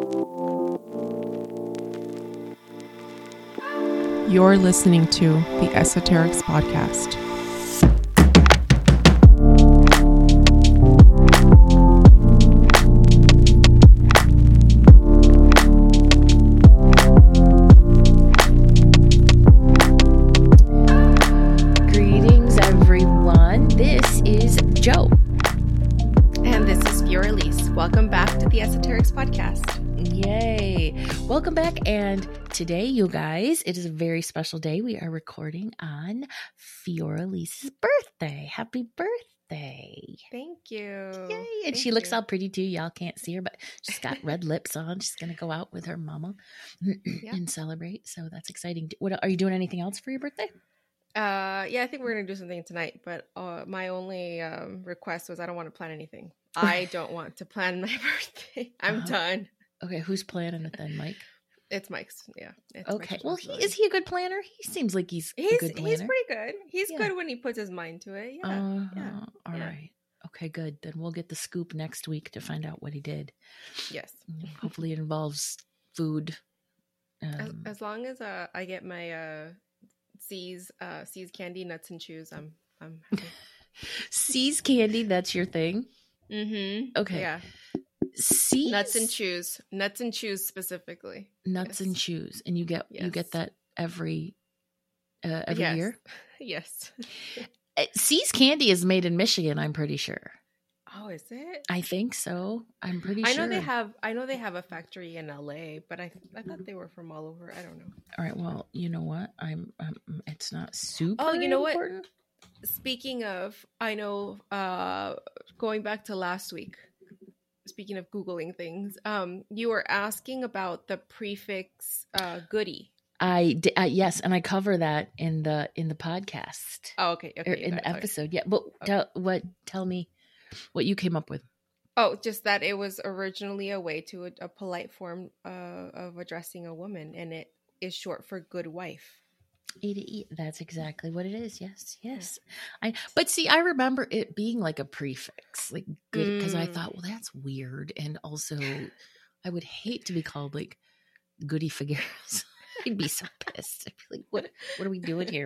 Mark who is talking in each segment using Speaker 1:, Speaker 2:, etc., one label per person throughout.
Speaker 1: You're listening to the Esoterics Podcast.
Speaker 2: Greetings, everyone. This is Joe.
Speaker 3: And this is Fiorelise. Welcome back to the Esoterics Podcast.
Speaker 2: Yay. Welcome back. And today, you guys, it is a very special day. We are recording on Fiorelise's birthday. Happy birthday.
Speaker 3: Thank you.
Speaker 2: Yay. And she looks all pretty too. Y'all can't see her, but she's got red lips on. She's going to go out with her mama and celebrate. So that's exciting. What, are you doing anything else for your birthday?
Speaker 3: I think we're going to do something tonight, but my only request was I don't want to plan anything. I don't want to plan my birthday. I'm done.
Speaker 2: Okay, who's planning it then, Mike?
Speaker 3: It's Mike's. Yeah. It's
Speaker 2: Okay. Well, is he a good planner? He seems like he's a good planner.
Speaker 3: He's pretty good. He's good when he puts his mind to it. Yeah.
Speaker 2: All right. Okay, good. Then we'll get the scoop next week to find out what he did.
Speaker 3: Yes.
Speaker 2: Hopefully it involves food.
Speaker 3: As long as I get my C's candy, nuts and chews, I'm happy.
Speaker 2: C's candy, that's your thing?
Speaker 3: Mm-hmm.
Speaker 2: Okay.
Speaker 3: Yeah.
Speaker 2: C's?
Speaker 3: Nuts and chews specifically.
Speaker 2: Nuts and chews. And you get that every year?
Speaker 3: Yes.
Speaker 2: C's candy is made in Michigan, I'm pretty sure.
Speaker 3: Oh, is it?
Speaker 2: I think so. I'm pretty sure.
Speaker 3: I know they have a factory in LA, but I thought they were from all over. I don't know.
Speaker 2: All right. Well, you know what? It's not super.
Speaker 3: Oh, you know
Speaker 2: important.
Speaker 3: What? Speaking of, I know. Going back to last week. Speaking of Googling things, you were asking about the prefix "goody."
Speaker 2: Yes, and I cover that in the podcast.
Speaker 3: Oh, okay.
Speaker 2: Or in the episode. Yeah, but tell me what you came up with.
Speaker 3: Oh, just that it was originally a way to a polite form of addressing a woman, and it is short for good wife.
Speaker 2: That's exactly what it is. Yes. But see, I remember it being like a prefix, like good, because I thought, well, that's weird, and also I would hate to be called like Goody Figueroa. I'd be so pissed. I'd be like, what are we doing here?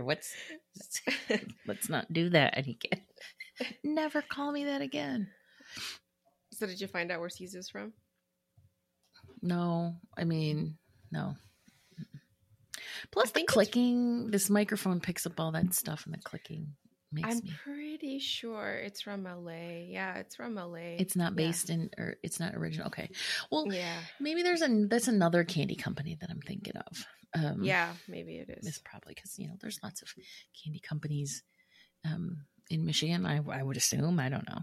Speaker 2: Let's not do that. And he can never call me that again.
Speaker 3: So did you find out where C's is from?
Speaker 2: No. I mean, no. Plus the clicking, this microphone picks up all that stuff, and the clicking makes me.
Speaker 3: I'm pretty sure it's from LA. Yeah, it's from LA.
Speaker 2: It's not based in, or it's not original. Okay. Well, maybe that's another candy company that I'm thinking of.
Speaker 3: Maybe it is.
Speaker 2: It's probably because, there's lots of candy companies in Michigan, I would assume. I don't know.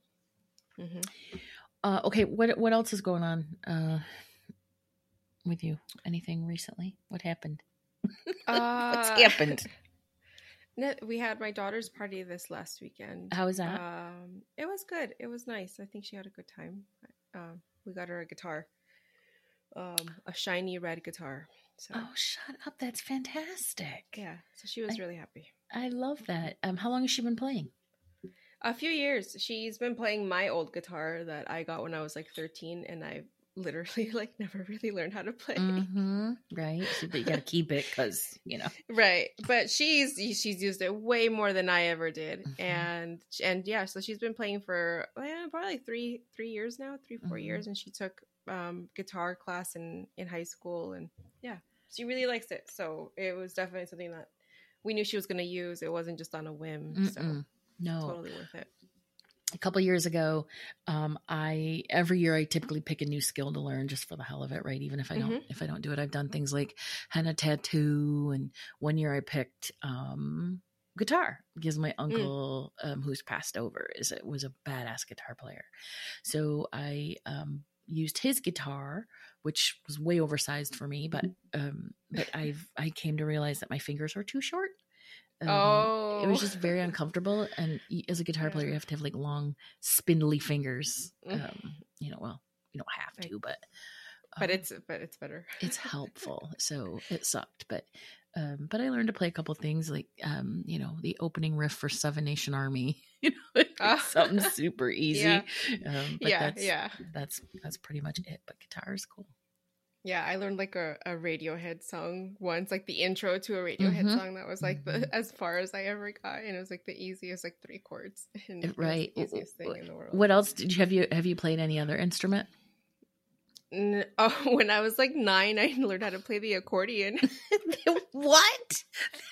Speaker 3: Mm-hmm.
Speaker 2: Okay. What else is going on with you? Anything recently? What happened? What's happened?
Speaker 3: We had my daughter's party this last weekend.
Speaker 2: How was that?
Speaker 3: It was good. It was nice. I think she had a good time. We got her a guitar, a shiny red guitar. So.
Speaker 2: Oh, shut up. That's fantastic.
Speaker 3: Yeah. So she was really happy.
Speaker 2: I love that. How long has she been playing?
Speaker 3: A few years. She's been playing my old guitar that I got when I was like 13, and I literally never really learned how to play.
Speaker 2: Mm-hmm. Right. But you got to keep it because,
Speaker 3: Right. But she's used it way more than I ever did. Mm-hmm. And yeah, so she's been playing for probably 3 years now, 4 years. And she took guitar class in high school, and she really likes it. So it was definitely something that we knew she was going to use. It wasn't just on a whim. So
Speaker 2: no,
Speaker 3: totally worth it.
Speaker 2: A couple of years ago, every year I typically pick a new skill to learn just for the hell of it, right? Even if I don't do it, I've done things like henna tattoo, and one year I picked guitar because my uncle, who's passed over, was a badass guitar player. So I used his guitar, which was way oversized for me, but I came to realize that my fingers were too short. It was just very uncomfortable, and as a guitar player, you have to have like long, spindly fingers. You don't have to, but
Speaker 3: it's better.
Speaker 2: It's helpful. So it sucked, but I learned to play a couple things like the opening riff for Seven Nation Army. Something super easy. But that's pretty much it. But guitar is cool.
Speaker 3: Yeah, I learned like a Radiohead song once, like the intro to a Radiohead song that was like the as far as I ever got, and it was like the easiest, like 3 chords, and it was the easiest thing in the world.
Speaker 2: What else did you have you played any other instrument?
Speaker 3: When I was like 9, I learned how to play the accordion.
Speaker 2: What?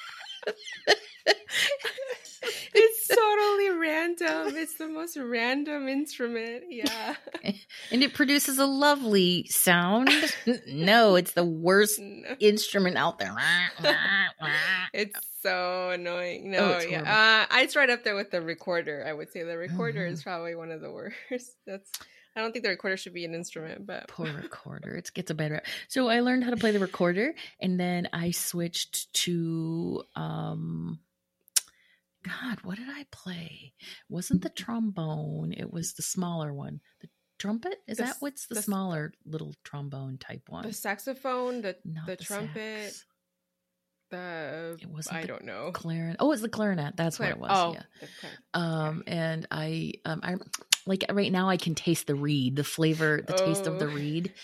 Speaker 3: It's totally random. It's the most random instrument. Yeah.
Speaker 2: And it produces a lovely sound. No, it's the worst instrument out there.
Speaker 3: It's so annoying. No, yeah. It's right up there with the recorder. I would say the recorder is probably one of the worst. I don't think the recorder should be an instrument, but
Speaker 2: poor recorder. It gets a better. So I learned how to play the recorder, and then I switched to God, what did I play? It wasn't the trombone. It was the smaller one. The trumpet? Is what's the smaller little trombone type one?
Speaker 3: The saxophone, the trumpet. Sax. I don't know.
Speaker 2: Clarinet. Oh, it's the clarinet. That's what it was.
Speaker 3: Oh,
Speaker 2: yeah. And I like right now I can taste the reed, the flavor, the taste of the reed.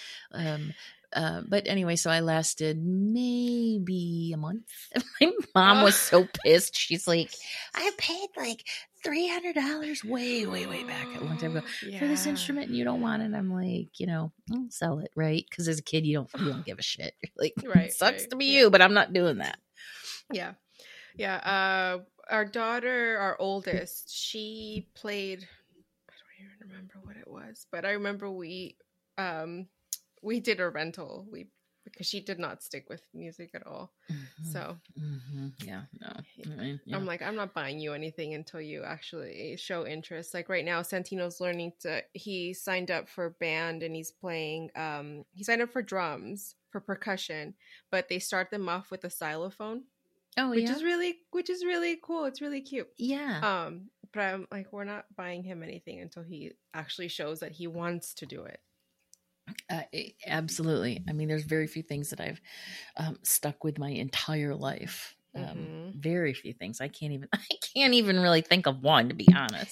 Speaker 2: But anyway, so I lasted maybe a month. My mom was so pissed. She's like, I paid like $300 way back a long time ago for this instrument and you don't want it. I'm like, I'll sell it, right? Because as a kid, you don't give a shit. You're like, it sucks to be you, but I'm not doing that.
Speaker 3: Yeah. Yeah. Our daughter, our oldest, she played, I don't even remember what it was, but I remember we did a rental because she did not stick with music at all. So
Speaker 2: yeah, no.
Speaker 3: I'm like, I'm not buying you anything until you actually show interest. Like right now, Santino's he signed up for band and he's playing, he signed up for drums, for percussion, but they start them off with a xylophone.
Speaker 2: Oh,
Speaker 3: which is really cool. It's really cute.
Speaker 2: Yeah.
Speaker 3: But I'm like, we're not buying him anything until he actually shows that he wants to do it.
Speaker 2: Absolutely. I mean, there's very few things that I've stuck with my entire life. Very few things. I can't even really think of one, to be honest.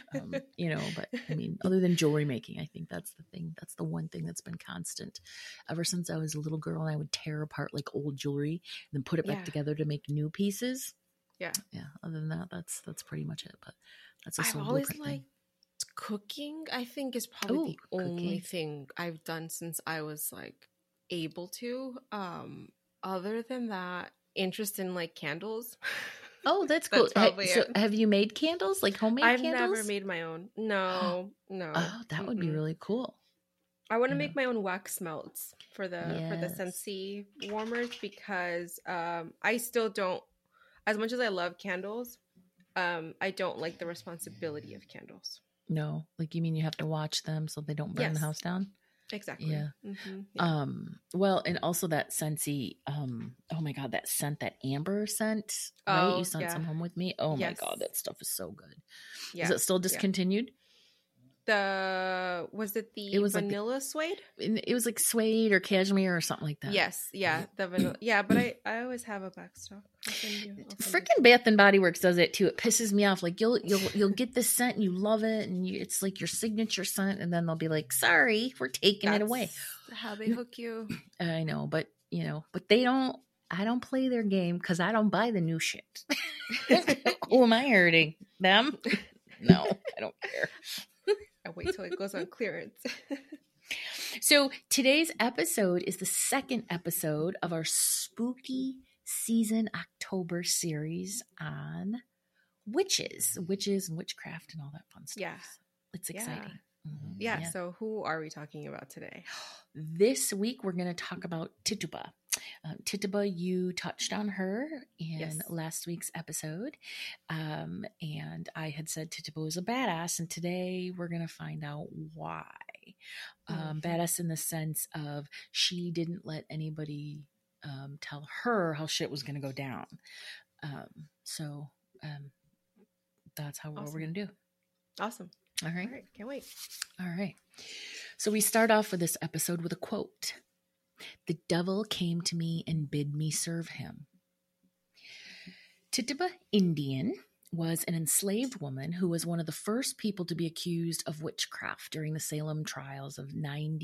Speaker 2: But I mean, other than jewelry making, I think that's the thing. That's the one thing that's been constant ever since I was a little girl, and I would tear apart like old jewelry and then put it back together to make new pieces. Yeah. Other than that, that's pretty much it. But that's
Speaker 3: I've always liked cooking. I think is probably the only thing I've done since I was like able to. Other than that, interest in like candles.
Speaker 2: Oh, that's cool. So have you made candles, like homemade candles?
Speaker 3: I've never made my own. No.
Speaker 2: Oh, that would be really cool.
Speaker 3: I want to make my own wax melts for the Scentsy warmers because I still don't, as much as I love candles, I don't like the responsibility of candles.
Speaker 2: No, like you mean you have to watch them so they don't burn the house down?
Speaker 3: Exactly.
Speaker 2: Yeah. Well, and also that Scentsy, oh my God, that scent, that amber scent, right? You sent some home with me. Oh my God, that stuff is so good. Yeah. Is it still discontinued?
Speaker 3: Was it the vanilla suede?
Speaker 2: It was like suede or cashmere or something like that.
Speaker 3: Yes, yeah, the vanilla. Yeah, but I always have a backstock.
Speaker 2: Freaking Bath and Body Works does it too. It pisses me off. Like you'll get this scent and you love it and it's like your signature scent, and then they'll be like, "Sorry, we're taking it away."
Speaker 3: How they hook you?
Speaker 2: I know, but they don't. I don't play their game because I don't buy the new shit. Who am I hurting? Them? No, I don't care.
Speaker 3: I wait till it goes on clearance.
Speaker 2: So today's episode is the second episode of our spooky season October series on witches and witchcraft and all that fun stuff.
Speaker 3: Yeah.
Speaker 2: It's exciting.
Speaker 3: Yeah. So who are we talking about today?
Speaker 2: This week, we're going to talk about Tituba. Tituba, you touched on her in last week's episode. And I had said Tituba was a badass. And today we're going to find out why. Badass in the sense of she didn't let anybody tell her how shit was going to go down. So that's what we're going to do.
Speaker 3: Awesome.
Speaker 2: All right.
Speaker 3: Can't wait.
Speaker 2: All right. So we start off with this episode with a quote. "The devil came to me and bid me serve him." Tituba Indian was an enslaved woman who was one of the first people to be accused of witchcraft during the Salem trials of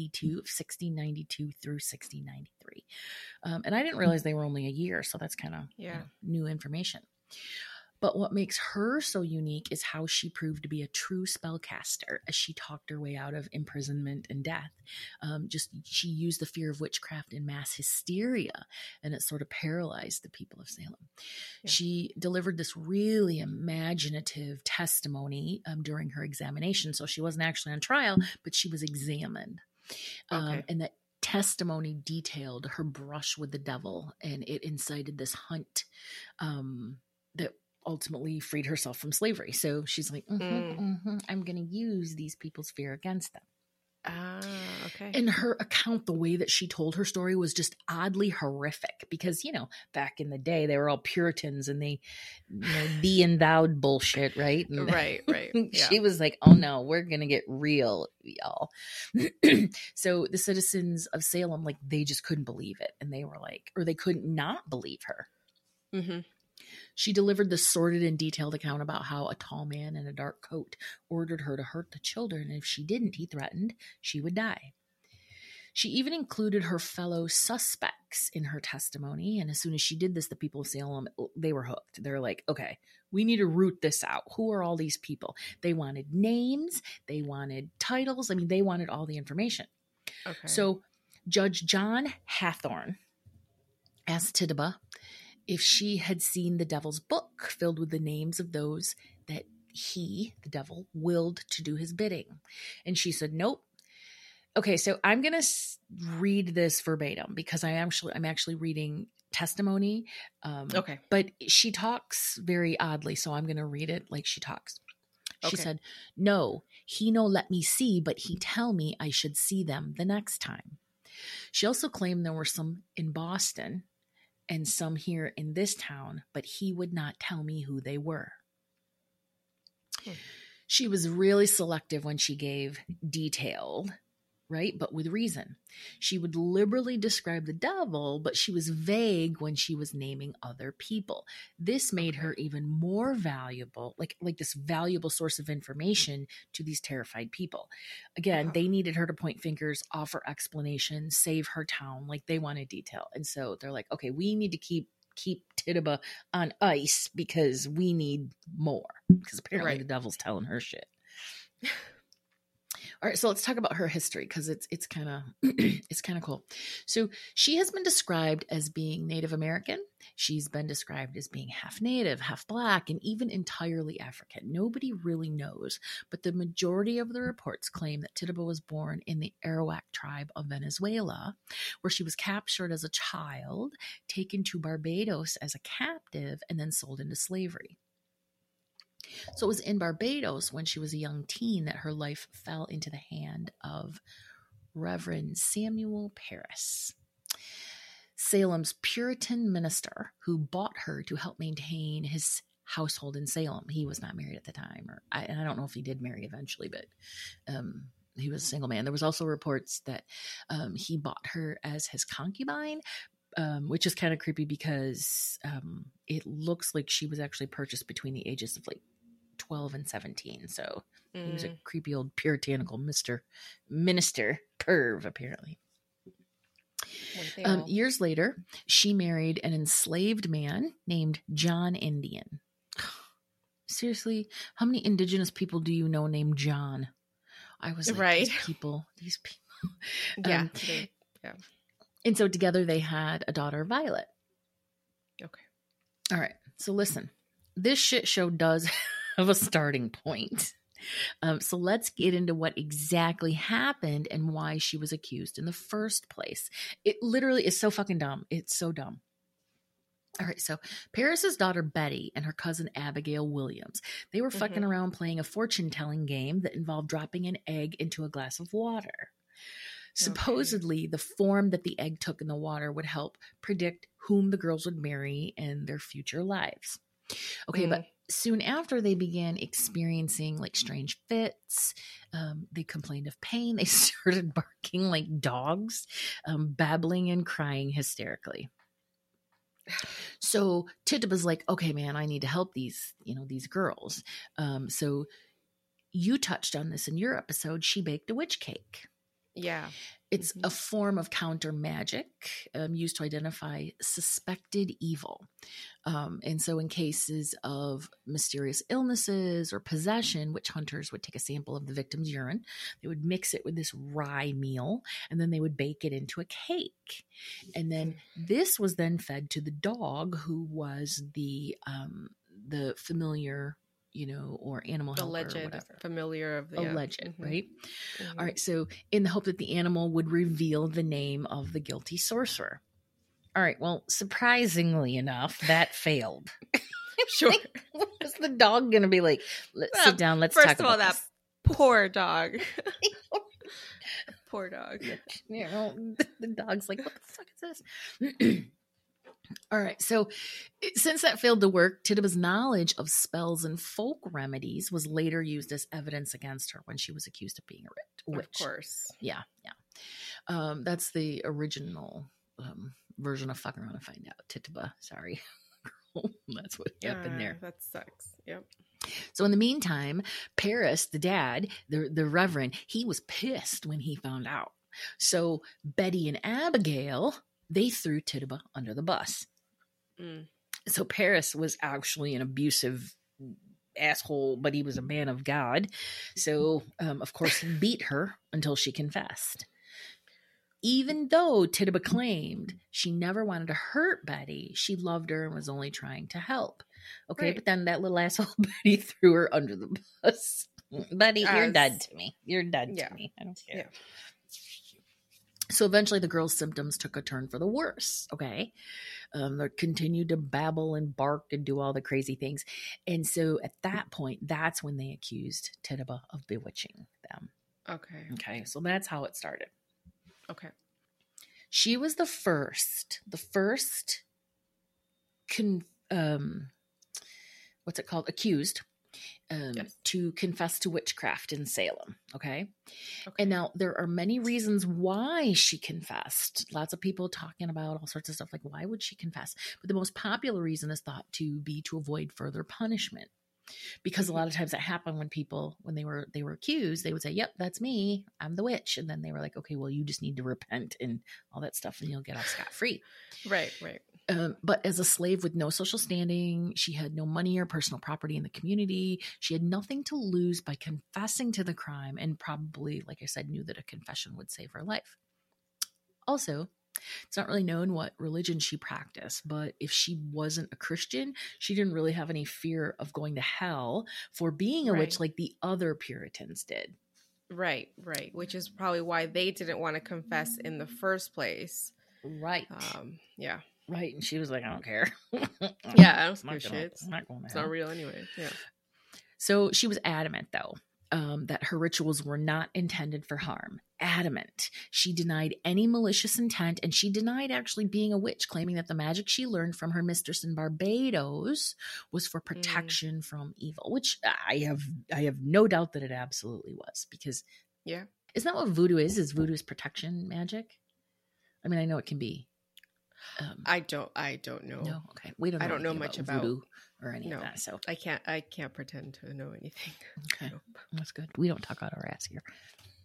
Speaker 2: 1692 through 1693. And I didn't realize they were only a year, so that's kind of new information. But what makes her so unique is how she proved to be a true spellcaster as she talked her way out of imprisonment and death. She used the fear of witchcraft and mass hysteria, and it sort of paralyzed the people of Salem. Yeah. She delivered this really imaginative testimony during her examination. So she wasn't actually on trial, but she was examined. And that testimony detailed her brush with the devil, and it incited this hunt that ultimately freed herself from slavery. So she's like, I'm going to use these people's fear against them.
Speaker 3: Okay.
Speaker 2: And her account, the way that she told her story was just oddly horrific because, back in the day, they were all Puritans and they, thee and thou'd bullshit, right? And
Speaker 3: right. Yeah.
Speaker 2: She was like, oh no, we're going to get real, y'all. So the citizens of Salem, like, they just couldn't believe it. And they were like, or they couldn't not believe her. Mm-hmm. She delivered this sordid and detailed account about how a tall man in a dark coat ordered her to hurt the children, and if she didn't, he threatened she would die. She even included her fellow suspects in her testimony, and as soon as she did this, the people of Salem, they were hooked. They're like, okay, we need to root this out. Who are all these people? They wanted names. They wanted titles. I mean, they wanted all the information. Okay. So Judge John Hathorne asked Tituba if she had seen the devil's book filled with the names of those that he, the devil, willed to do his bidding. And she said, nope. Okay, so I'm going to read this verbatim because I'm actually reading testimony.
Speaker 3: Okay.
Speaker 2: But she talks very oddly, so I'm going to read it like she talks. She said, no, he no let me see, but he tell me I should see them the next time. She also claimed there were some in Boston and some here in this town, but he would not tell me who they were. She was really selective when she gave detailed, right? But with reason. She would liberally describe the devil, but she was vague when she was naming other people. This made her even more valuable, like this valuable source of information to these terrified people. Again, they needed her to point fingers, offer explanations, save her town. Like, they wanted detail. And so they're like, okay, we need to keep Tituba on ice because we need more. Because apparently the devil's telling her shit. All right, so let's talk about her history because it's kind of it's kind of cool. So she has been described as being Native American. She's been described as being half Native, half Black, and even entirely African. Nobody really knows, but the majority of the reports claim that Tituba was born in the Arawak tribe of Venezuela, where she was captured as a child, taken to Barbados as a captive, and then sold into slavery. So it was in Barbados when she was a young teen that her life fell into the hand of Reverend Samuel Parris, Salem's Puritan minister, who bought her to help maintain his household in Salem. He was not married at the time, and I don't know if he did marry eventually, but he was a single man. There was also reports that he bought her as his concubine, which is kind of creepy because it looks like she was actually purchased between the ages of 12 and 17. So he was a creepy old puritanical minister perv, apparently. Years later, she married an enslaved man named John Indian. Seriously, how many indigenous people do you know named John? I was like, these people.
Speaker 3: Yeah.
Speaker 2: And so together they had a daughter, Violet.
Speaker 3: Okay.
Speaker 2: All right. So listen, this shit show does have a starting point. So let's get into what exactly happened and why she was accused in the first place. It literally is so fucking dumb. It's so dumb. All right, so Parris's daughter Betty and her cousin Abigail Williams, they were fucking around playing a fortune-telling game that involved dropping an egg into a glass of water. Supposedly, the form that the egg took in the water would help predict whom the girls would marry in their future lives. Okay, but soon after, they began experiencing strange fits. They complained of pain. They started barking like dogs, babbling and crying hysterically. So Tituba's like, okay, man, I need to help these girls. So you touched on this in your episode. She baked a witch cake.
Speaker 3: Yeah.
Speaker 2: It's a form of counter magic used to identify suspected evil. And so in cases of mysterious illnesses or possession, witch hunters would take a sample of the victim's urine. They would mix it with this rye meal, and then they would bake it into a cake. And then this was then fed to the dog, who was the familiar, or animal helper,
Speaker 3: alleged
Speaker 2: or whatever.
Speaker 3: familiar of the
Speaker 2: Alleged, right? All right. So in the hope that the animal would reveal the name of the guilty sorcerer. All right. Well, surprisingly enough, that failed.
Speaker 3: Sure.
Speaker 2: What was the dog going to be like? Let's sit down. Let's
Speaker 3: First
Speaker 2: talk
Speaker 3: of all,
Speaker 2: about
Speaker 3: that poor dog. Poor dog.
Speaker 2: The dog's like, what the fuck is this? All right. So since that failed to work, Tituba's knowledge of spells and folk remedies was later used as evidence against her when she was accused of being a witch.
Speaker 3: Of course.
Speaker 2: Yeah. That's the original version of fucking around and find out. Tituba, sorry. That's what happened there.
Speaker 3: That sucks. Yep.
Speaker 2: So in the meantime, Paris, the dad, the reverend, he was pissed when he found out. So Betty and Abigail, they threw Tituba under the bus. So Paris was actually an abusive asshole, but he was a man of God. So, of course, he beat her until she confessed. Even though Tituba claimed she never wanted to hurt Betty, she loved her and was only trying to help. Okay, right. But then that little asshole Betty threw her under the bus. Betty, you're dead to me. You're dead to me. I don't care. Yeah. So eventually the girl's symptoms took a turn for the worse, okay? They continued to babble and bark and do all the crazy things. And so at that point, that's when they accused Tituba of bewitching them. Okay, so that's how it started.
Speaker 3: Okay.
Speaker 2: She was the first accused to confess to witchcraft in Salem. Okay. And now there are many reasons why she confessed. Lots of people talking about all sorts of stuff like, why would she confess? But the most popular reason is thought to be to avoid further punishment. Because a lot of times that happened when people, when they were accused, they would say, yep, that's me. I'm the witch. And then they were like, okay, well, you just need to repent and all that stuff and you'll get off scot-free.
Speaker 3: Right.
Speaker 2: But as a slave with no social standing, she had no money or personal property in the community. She had nothing to lose by confessing to the crime and probably, like I said, knew that a confession would save her life. Also, it's not really known what religion she practiced, but if she wasn't a Christian, she didn't really have any fear of going to hell for being a witch like the other Puritans did.
Speaker 3: Right. Which is probably why they didn't want to confess in the first place.
Speaker 2: Right.
Speaker 3: Yeah.
Speaker 2: Right. And she was like, I don't care.
Speaker 3: Yeah, I don't give shit. It's not real anyway. Yeah.
Speaker 2: So she was adamant, though, that her rituals were not intended for harm. Adamant. She denied any malicious intent, and she denied actually being a witch, claiming that the magic she learned from her mistress in Barbados was for protection from evil, which I have no doubt that it absolutely was, because
Speaker 3: isn't
Speaker 2: that what voodoo is? Is voodoo's protection magic? I mean, I know it can be.
Speaker 3: I don't know.
Speaker 2: No, okay. We don't.
Speaker 3: I don't know much about
Speaker 2: voodoo or any of that. So
Speaker 3: I can't pretend to know anything.
Speaker 2: Okay, that's good. We don't talk out our ass here.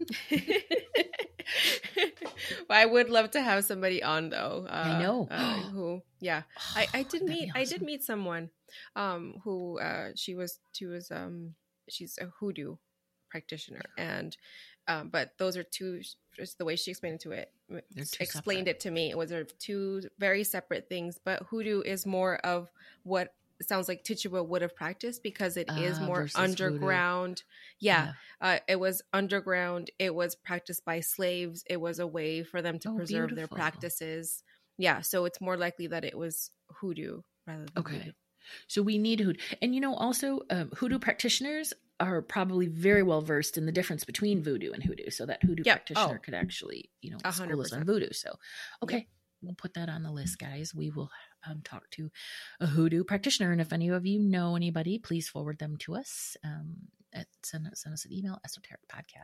Speaker 3: Well, I would love to have somebody on though.
Speaker 2: I know
Speaker 3: who. Yeah, I did meet. Awesome. I did meet someone who she's a hoodoo practitioner, and but those are two. Just the way she explained it to me, it was two very separate things. But hoodoo is more of what it sounds like Tituba would have practiced, because it is more underground. It was underground. It was practiced by slaves. It was a way for them to preserve their practices. Yeah, so it's more likely that it was hoodoo rather than voodoo.
Speaker 2: So we need hoodoo. And also hoodoo practitioners are probably very well versed in the difference between voodoo and hoodoo. So that hoodoo practitioner could actually, school us on voodoo. So, we'll put that on the list, guys. We will talk to a hoodoo practitioner. And if any of you know anybody, please forward them to us. Send us an email,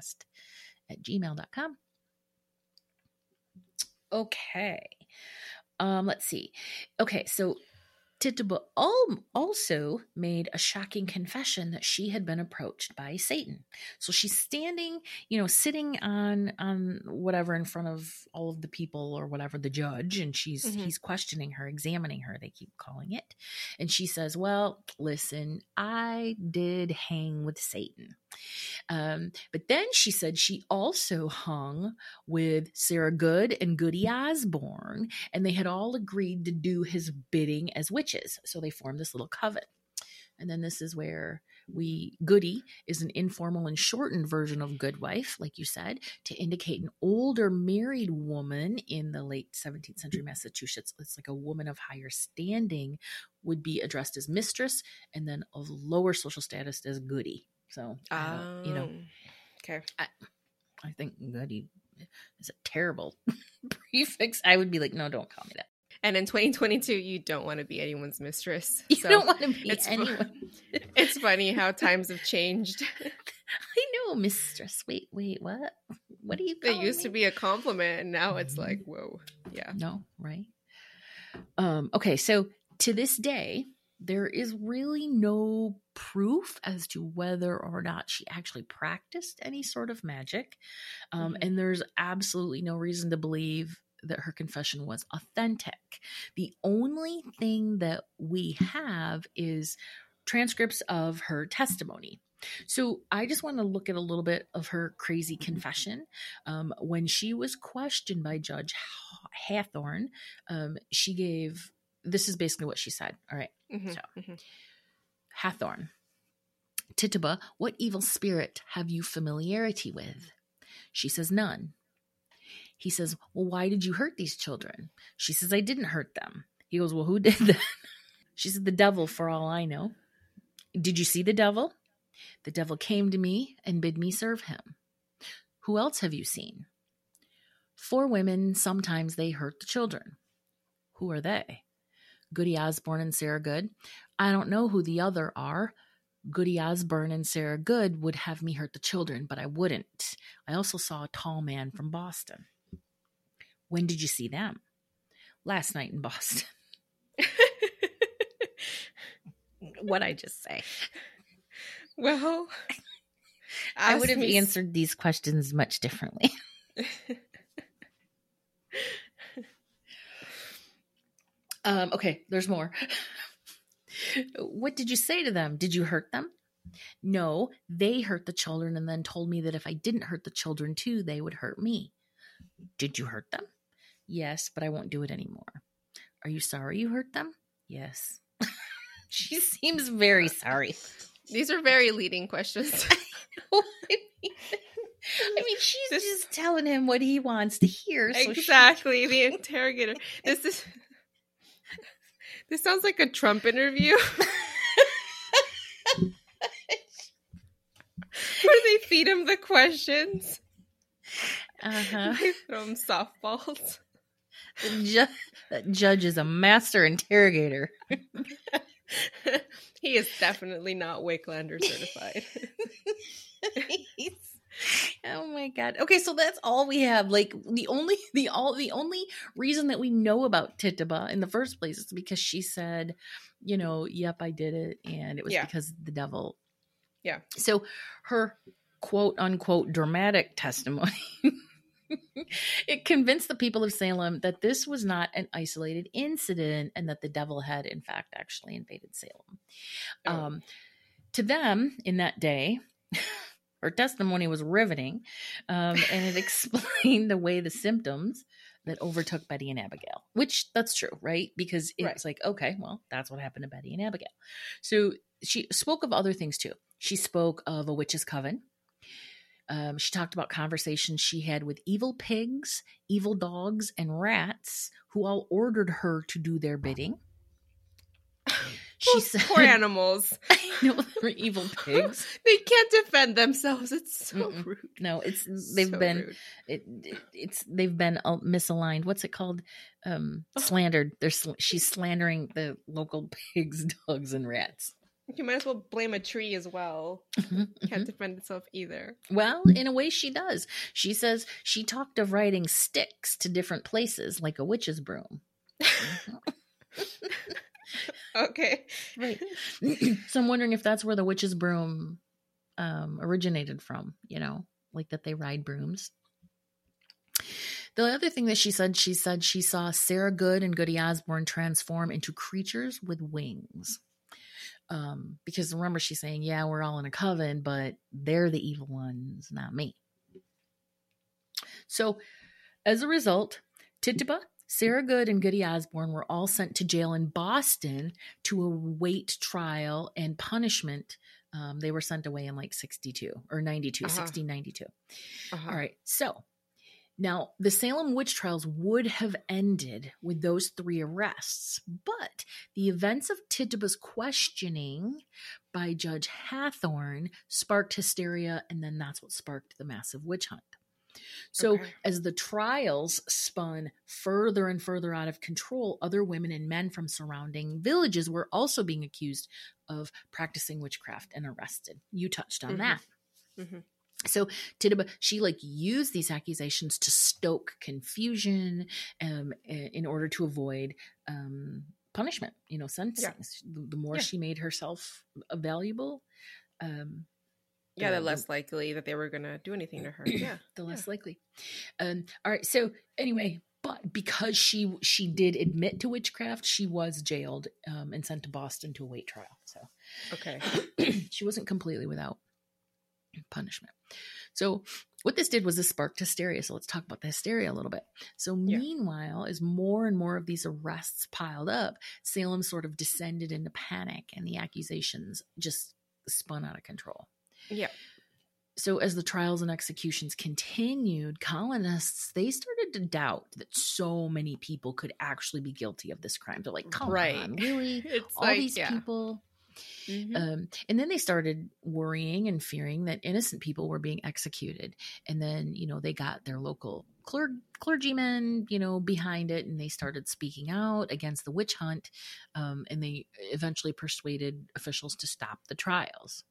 Speaker 2: esotericpodcast@gmail.com. Okay. Let's see. Okay, so Tituba also made a shocking confession that she had been approached by Satan. So she's standing, sitting on whatever in front of all of the people or whatever, the judge, and he's questioning her, examining her, they keep calling it. And she says, well, listen, I did hang with Satan. But then she said she also hung with Sarah Good and Goody Osborne, and they had all agreed to do his bidding as witches. So they formed this little coven. And then this is where Goody is an informal and shortened version of Goodwife, like you said, to indicate an older married woman in the late 17th century Massachusetts. It's like a woman of higher standing would be addressed as mistress, and then of lower social status as Goody. So,
Speaker 3: okay.
Speaker 2: I think Goody is a terrible prefix. I would be like, no, don't call me that.
Speaker 3: And in 2022, you don't want to be anyone's mistress.
Speaker 2: You don't want to be anyone.
Speaker 3: It's funny how times have changed.
Speaker 2: I know, mistress. Wait, what? What are you calling me?
Speaker 3: It used to be a compliment, and now it's like, whoa. Yeah.
Speaker 2: No, right? Okay, so to this day, there is really no proof as to whether or not she actually practiced any sort of magic. And there's absolutely no reason to believe that her confession was authentic. The only thing that we have is transcripts of her testimony. So I just want to look at a little bit of her crazy confession. When she was questioned by Judge Hathorne, she gave, this is basically what she said. All right. Hathorne, Tituba, what evil spirit have you familiarity with? She says, none. He says, well, why did you hurt these children? She says, I didn't hurt them. He goes, well, who did that? She said, the devil, for all I know. Did you see the devil? The devil came to me and bid me serve him. Who else have you seen? 4 women, sometimes they hurt the children. Who are they? Goody Osborne and Sarah Good. I don't know who the other are. Goody Osborne and Sarah Good would have me hurt the children, but I wouldn't. I also saw a tall man from Boston. When did you see them? Last night in Boston. What'd I just say?
Speaker 3: Well,
Speaker 2: I would have answered these questions much differently. Okay, there's more. What did you say to them? Did you hurt them? No, they hurt the children and then told me that if I didn't hurt the children too, they would hurt me. Did you hurt them? Yes, but I won't do it anymore. Are you sorry you hurt them? Yes. She seems very sorry.
Speaker 3: These are very leading questions.
Speaker 2: I mean, she's just telling him what he wants to hear. So
Speaker 3: exactly, the interrogator. This sounds like a Trump interview. Where they feed him the questions. They throw him softballs.
Speaker 2: The judge is a master interrogator.
Speaker 3: He is definitely not Wicklander certified.
Speaker 2: Oh my god. Okay, so that's all we have. Like the only reason that we know about Tituba in the first place is because she said, yep, I did it, and it was because of the devil.
Speaker 3: Yeah.
Speaker 2: So her quote unquote dramatic testimony it convinced the people of Salem that this was not an isolated incident and that the devil had in fact actually invaded Salem. To them in that day, her testimony was riveting, and it explained away the symptoms that overtook Betty and Abigail, which that's true, right? Because it's like, okay, well, that's what happened to Betty and Abigail. So she spoke of other things too. She spoke of a witch's coven. She talked about conversations she had with evil pigs, evil dogs, and rats who all ordered her to do their bidding. She said,
Speaker 3: poor animals.
Speaker 2: I know, they're evil pigs.
Speaker 3: They can't defend themselves. It's so rude.
Speaker 2: No, they've been misaligned. What's it called? Slandered. She's slandering the local pigs, dogs, and rats.
Speaker 3: You might as well blame a tree as well. Can't defend itself either.
Speaker 2: Well, in a way she does. She says she talked of riding sticks to different places like a witch's broom.
Speaker 3: Okay.
Speaker 2: Right. So I'm wondering if that's where the witch's broom originated from, like that they ride brooms. The other thing that she said she saw Sarah Good and Goody Osborne transform into creatures with wings. Because remember, she's saying, yeah, we're all in a coven, but they're the evil ones, not me. So as a result, Tituba, Sarah Good, and Goody Osborne were all sent to jail in Boston to await trial and punishment. They were sent away in like 62 or 92, 1692. All right. So now the Salem witch trials would have ended with those 3 arrests, but the events of Tituba's questioning by Judge Hathorne sparked hysteria, and then that's what sparked the massive witch hunt. So as the trials spun further and further out of control, other women and men from surrounding villages were also being accused of practicing witchcraft and arrested. You touched on that. Mm-hmm. So Tituba, she used these accusations to stoke confusion in order to avoid punishment, sentencing. Yeah. The more she made herself valuable,
Speaker 3: the less likely that they were going to do anything to her. Yeah.
Speaker 2: The less likely. All right. So anyway, but because she did admit to witchcraft, she was jailed and sent to Boston to await trial. So she wasn't completely without punishment. So what this did was this sparked hysteria. So let's talk about the hysteria a little bit. So meanwhile, as more and more of these arrests piled up, Salem sort of descended into panic and the accusations just spun out of control.
Speaker 3: Yeah.
Speaker 2: So as the trials and executions continued, colonists, they started to doubt that so many people could actually be guilty of this crime. They're like, come on, really?
Speaker 3: It's
Speaker 2: all these people? Mm-hmm. And then they started worrying and fearing that innocent people were being executed. And then, they got their local clergymen, behind it, and they started speaking out against the witch hunt. And they eventually persuaded officials to stop the trials.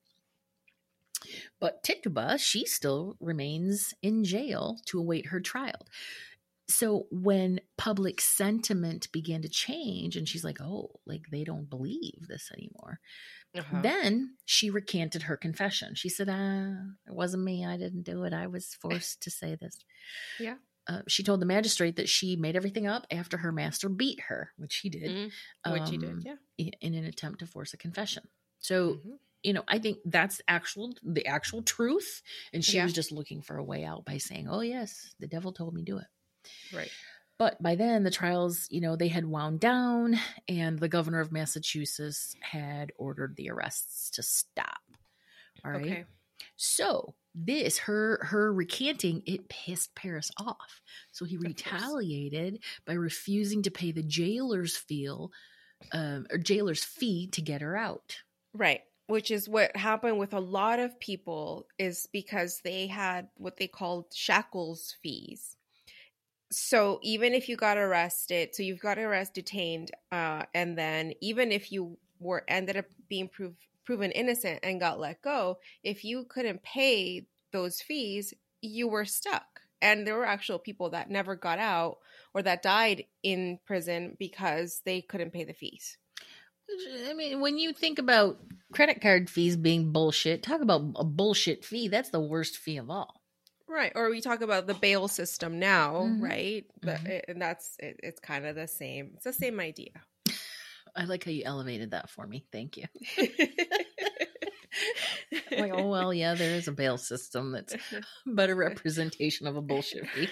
Speaker 2: But Tituba, she still remains in jail to await her trial. So when public sentiment began to change and she's like, they don't believe this anymore. Then she recanted her confession. She said, it wasn't me. I didn't do it. I was forced to say this.
Speaker 3: Yeah.
Speaker 2: She told the magistrate that she made everything up after her master beat her, which he did.
Speaker 3: Which he did, yeah.
Speaker 2: In an attempt to force a confession. So, I think that's the actual truth. And she was just looking for a way out by saying, oh, yes, the devil told me do it.
Speaker 3: Right.
Speaker 2: But by then the trials, they had wound down and the governor of Massachusetts had ordered the arrests to stop. All right. Okay. So this, her recanting, it pissed Paris off. So he retaliated by refusing to pay the jailer's fee to get her out.
Speaker 3: Right. Which is what happened with a lot of people, is because they had what they called shackles fees. So even if you got arrested, so you've got detained, and then even if you ended up being proven innocent and got let go, if you couldn't pay those fees, you were stuck. And there were actual people that never got out or that died in prison because they couldn't pay the fees.
Speaker 2: I mean, when you think about credit card fees being bullshit, talk about a bullshit fee. That's the worst fee of all.
Speaker 3: Right. Or we talk about the bail system now, right? But it's kind of the same. It's the same idea.
Speaker 2: I like how you elevated that for me. Thank you. I'm like, oh, well, yeah, there is a bail system that's a better representation of a bullshit fee.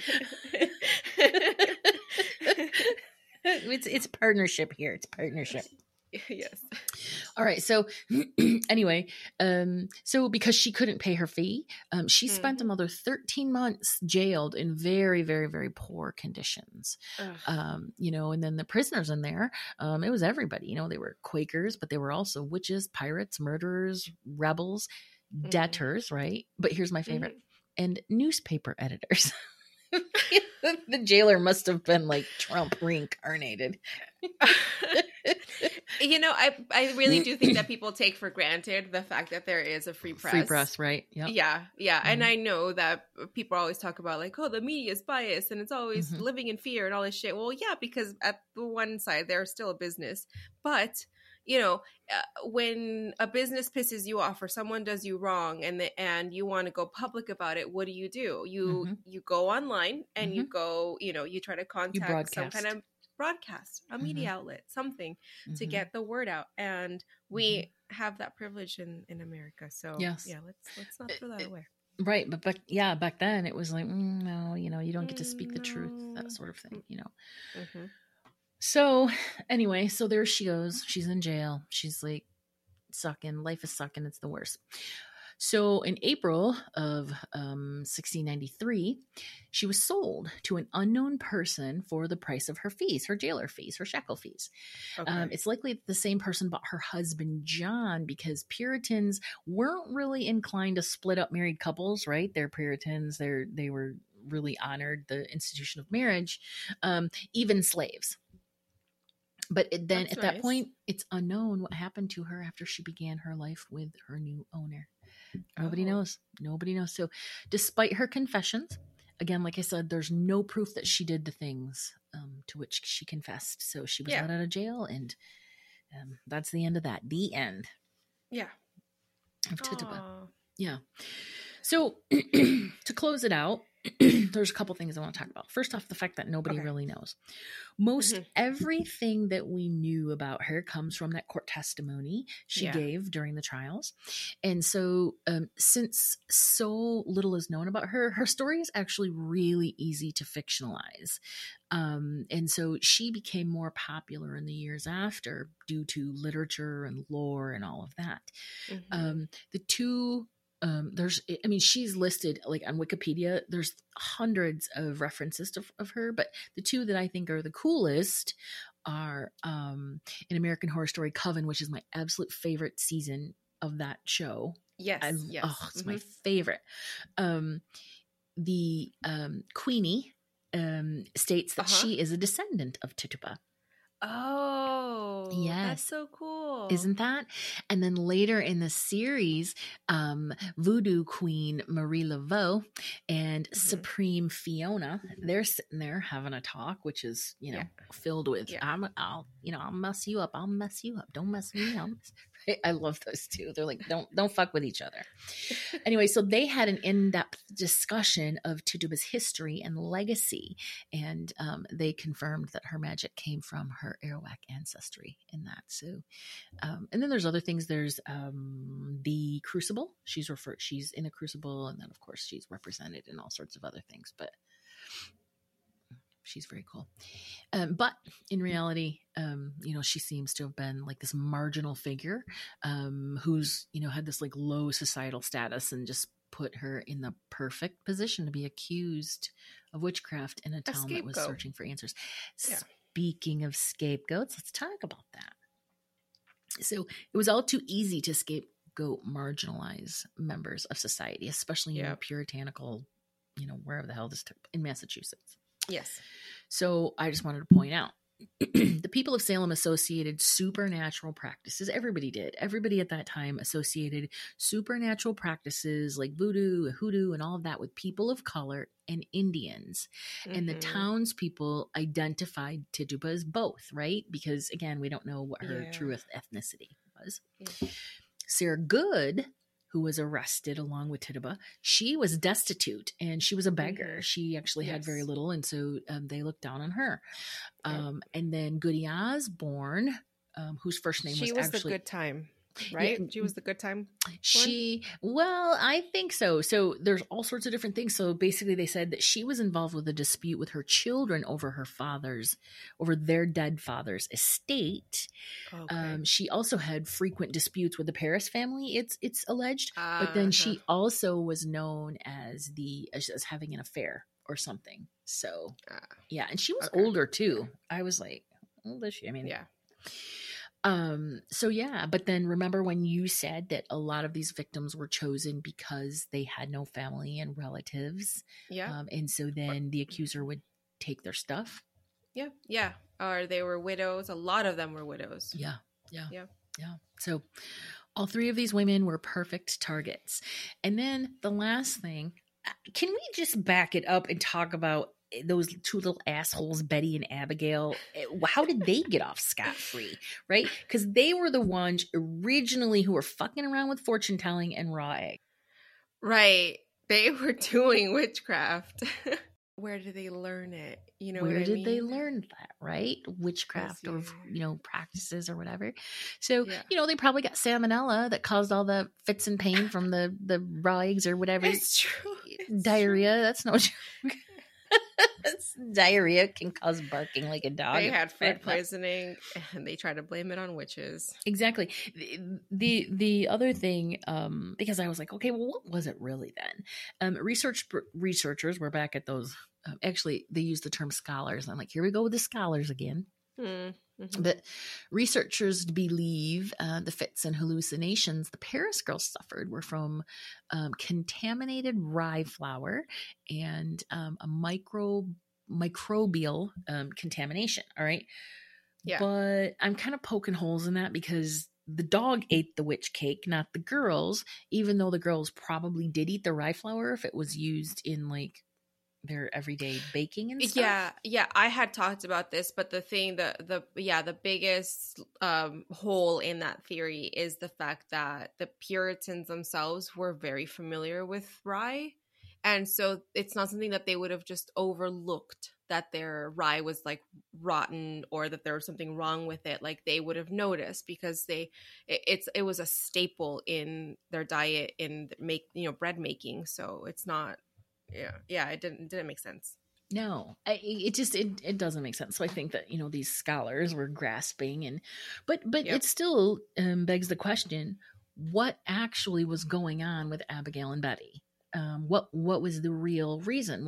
Speaker 2: It's partnership here. It's partnership.
Speaker 3: Yes.
Speaker 2: All right. So anyway, so because she couldn't pay her fee, she spent another 13 months jailed in very, very, very poor conditions. And then the prisoners in there, it was everybody, they were Quakers, but they were also witches, pirates, murderers, rebels, debtors, right? But here's my favorite, and newspaper editors. The jailer must have been like Trump reincarnated.
Speaker 3: You know, I really do think that people take for granted the fact that there is a free press.
Speaker 2: Free press, right? Yep.
Speaker 3: Yeah. And I know that people always talk about like, oh, the media is biased and it's always living in fear and all this shit. Well, yeah, because at the one side, they're still a business. But, you know, when a business pisses you off or someone does you wrong and you want to go public about it, what do? You go online and you go, you know, you try to contact some kind of broadcast, a media outlet, something to get the word out. And we have that privilege in America. So
Speaker 2: yes.
Speaker 3: yeah, let's not throw that away.
Speaker 2: Right. But back then it was like, no, you know, you don't get to speak the truth, that sort of thing, you know? So anyway, so there she goes. She's in jail. She's like sucking. Life is sucking. It's the worst. So in April of 1693, she was sold to an unknown person for the price of her fees, her jailer fees, her shekel fees. Okay. It's likely that the same person bought her husband, John, because Puritans weren't really inclined to split up married couples, right? They're Puritans. They were really honored the institution of marriage, even slaves. But then at that point, it's unknown what happened to her after she began her life with her new owner. Nobody knows. Nobody knows. So despite her confessions, again, like I said, there's no proof that she did the things to which she confessed. So she was let out of jail, and that's the end of that. The end.
Speaker 3: Yeah.
Speaker 2: Of Tituba. Yeah. So to close it out, there's a couple things I want to talk about. First off, the fact that nobody really knows. Most everything that we knew about her comes from that court testimony she gave during the trials. And so since so little is known about her, her story is actually really easy to fictionalize. And so she became more popular in the years after due to literature and lore and all of that. The two she's listed like on Wikipedia, there's hundreds of references of her, but the two that I think are the coolest are in American Horror Story Coven, which is my absolute favorite season of that show.
Speaker 3: Yes.
Speaker 2: It's my favorite. The Queenie states that she is a descendant of Tituba.
Speaker 3: Oh,
Speaker 2: yes.
Speaker 3: That's so cool.
Speaker 2: Isn't that? And then later in the series, Voodoo Queen Marie Laveau and Supreme Fiona, they're sitting there having a talk, which is, you know, filled with, I'll mess you up. I'll mess you up. Don't mess me up. I love those two. They're like, don't fuck with each other. Anyway, so they had an in-depth discussion of Tituba's history and legacy, and they confirmed that her magic came from her Arawak ancestry in that. So, and then there's other things. There's the Crucible. She's in a crucible, and then of course she's represented in all sorts of other things. But she's very cool. But in reality, she seems to have been like this marginal figure who's, had this like low societal status, and just put her in the perfect position to be accused of witchcraft in a town that was searching for answers. Yeah. Speaking of scapegoats, let's talk about that. So it was all too easy to scapegoat marginalized members of society, especially in puritanical, wherever the hell this took in Massachusetts.
Speaker 3: Yes.
Speaker 2: So I just wanted to point out the people of Salem associated supernatural practices. Everybody did. Everybody at that time associated supernatural practices like voodoo, hoodoo, and all of that with people of color and Indians. And the townspeople identified Tituba as both, right? Because again, we don't know what her true ethnicity was. Yeah. Sarah Good, who was arrested along with Tituba, she was destitute and she was a beggar. She actually had very little, and so they looked down on her. And then Goody Osborne, whose first name was actually...
Speaker 3: the good time, right? Yeah, she was the good time
Speaker 2: I think so. So there's all sorts of different things. So basically they said that she was involved with a dispute with her children over their dead father's estate. Okay. She also had frequent disputes with the Paris family, it's alleged. But then she also was known as having an affair or something. So yeah. And she was older too. I was like, how old is she? I mean, yeah. But then remember when you said that a lot of these victims were chosen because they had no family and relatives. Yeah. And so then the accuser would take their stuff.
Speaker 3: Yeah. Or they were widows. A lot of them were widows.
Speaker 2: Yeah.
Speaker 3: Yeah.
Speaker 2: So all three of these women were perfect targets. And then the last thing, can we just back it up and talk about those two little assholes, Betty and Abigail? How did they get off scot-free, right? Because they were the ones originally who were fucking around with fortune telling and raw egg.
Speaker 3: Right. They were doing witchcraft. Where did they learn it? You know,
Speaker 2: where did they learn that, right? Witchcraft or, practices or whatever. So, they probably got salmonella that caused all the fits and pain from the raw eggs or whatever.
Speaker 3: It's true.
Speaker 2: Diarrhea. That's no joke. Diarrhea can cause barking like a dog.
Speaker 3: They had food poisoning and they tried to blame it on witches.
Speaker 2: Exactly. The other thing, because I was like, okay, well, what was it really then? Researchers were back at those. Actually, they used the term scholars. I'm like, here we go with the scholars again.
Speaker 3: Mm-hmm.
Speaker 2: But researchers believe the fits and hallucinations the Paris girls suffered were from contaminated rye flour and a microbial contamination. All right.
Speaker 3: Yeah.
Speaker 2: But I'm kind of poking holes in that because the dog ate the witch cake, not the girls, even though the girls probably did eat the rye flour if it was used in like their everyday baking and stuff.
Speaker 3: Yeah. I had talked about this, but the thing, the biggest hole in that theory is the fact that the Puritans themselves were very familiar with rye. And so it's not something that they would have just overlooked, that their rye was like rotten or that there was something wrong with it. Like they would have noticed because it was a staple in their diet in bread making. So it's not. Yeah, it didn't make sense.
Speaker 2: No, it doesn't make sense. So I think that these scholars were grasping, but it still begs the question: what actually was going on with Abigail and Betty? What was the real reason?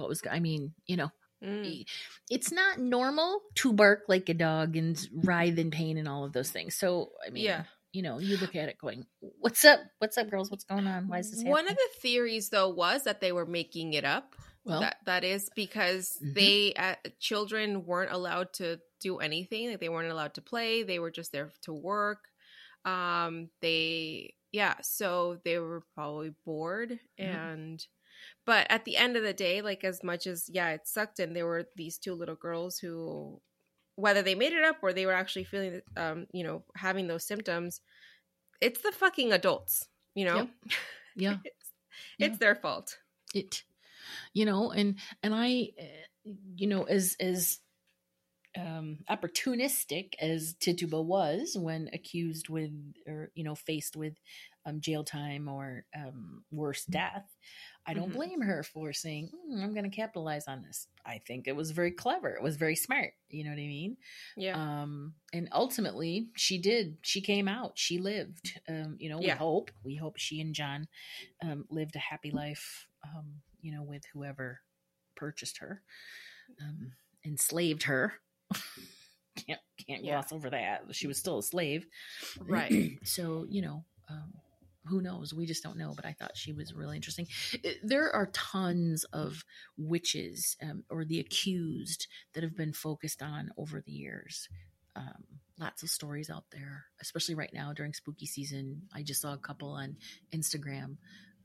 Speaker 2: It's not normal to bark like a dog and writhe in pain and all of those things. So you look at it going, what's up? What's up, girls? What's going on? Why is this happening?
Speaker 3: One of the theories, though, was that they were making it up. Well, that is because children weren't allowed to do anything. Like they weren't allowed to play. They were just there to work. So they were probably bored. But at the end of the day, like as much as, it sucked. And there were these two little girls who, whether they made it up or they were actually feeling, having those symptoms, it's the fucking adults,
Speaker 2: Yep. Yeah.
Speaker 3: It's their fault.
Speaker 2: And I, as opportunistic as Tituba was when accused with, or, faced with jail time or worse, death, I don't blame her for saying, I'm going to capitalize on this. I think it was very clever. It was very smart. You know what I mean?
Speaker 3: Yeah.
Speaker 2: And ultimately she did. She came out. She lived. We hope she and John lived a happy life, with whoever purchased her, enslaved her. Can't gloss over that. She was still a slave.
Speaker 3: Right.
Speaker 2: So, who knows? We just don't know. But I thought she was really interesting. There are tons of witches or the accused that have been focused on over the years. Lots of stories out there, especially right now during spooky season. I just saw a couple on Instagram.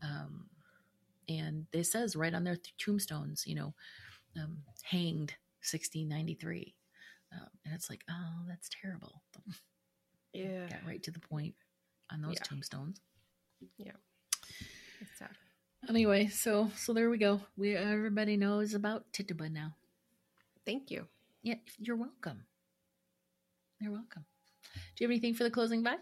Speaker 2: And it says right on their tombstones, hanged 1693. And it's like, oh, that's terrible.
Speaker 3: Yeah.
Speaker 2: Got right to the point on those tombstones.
Speaker 3: Yeah. It's sad.
Speaker 2: Anyway, so there we go. Everybody knows about Tituba now.
Speaker 3: Thank you.
Speaker 2: Yeah, you're welcome. You're welcome. Do you have anything for the closing vibe?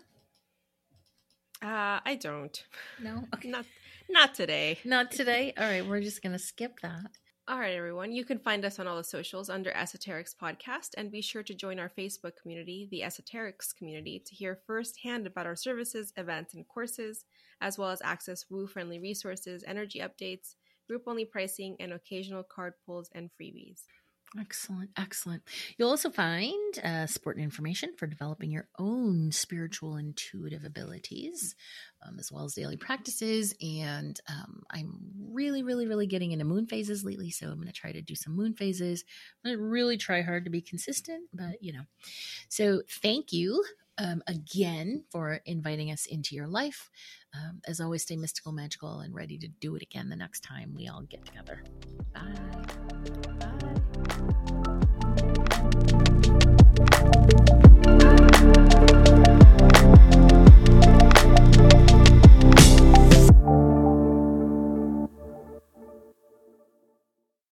Speaker 3: I don't.
Speaker 2: No? Okay.
Speaker 3: Not today.
Speaker 2: Not today? All right, we're just going to skip that.
Speaker 3: All right, everyone. You can find us on all the socials under Esoterics Podcast, and be sure to join our Facebook community, the Esoterics Community, to hear firsthand about our services, events, and courses, as well as access woo-friendly resources, energy updates, group-only pricing, and occasional card pulls and freebies.
Speaker 2: Excellent. Excellent. You'll also find support and information for developing your own spiritual intuitive abilities, as well as daily practices. And I'm really, really, really getting into moon phases lately. So I'm going to try to do some moon phases. I'm going to really try hard to be consistent, but So thank you again for inviting us into your life. As always, stay mystical, magical, and ready to do it again the next time we all get together. Bye.